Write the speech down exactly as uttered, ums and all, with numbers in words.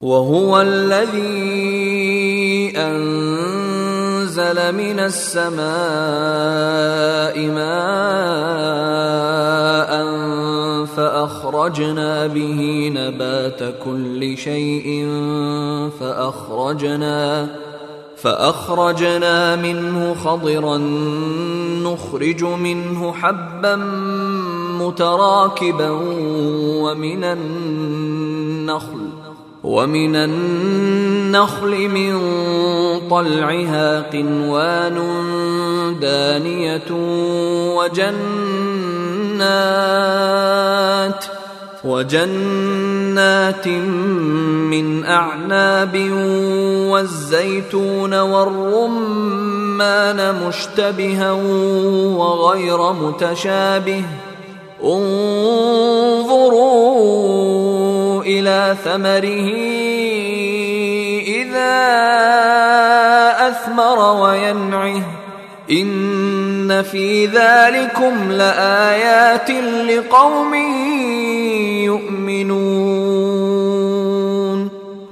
وهو الذي أنزل من السماء ماء فأخرجنا به نبات كل شيء فأخرجنا فأخرجنا منه خضرا نخرج منه حبا متراكبا ومن النخل ومن النخل من طلعها قنوان دانية وجنات وجنات من أعناب والزيتون والرمان مشتبها وغير متشابه انظروا إلى ثمره إذا أثمر وينعه إن في ذلكم لآيات لقوم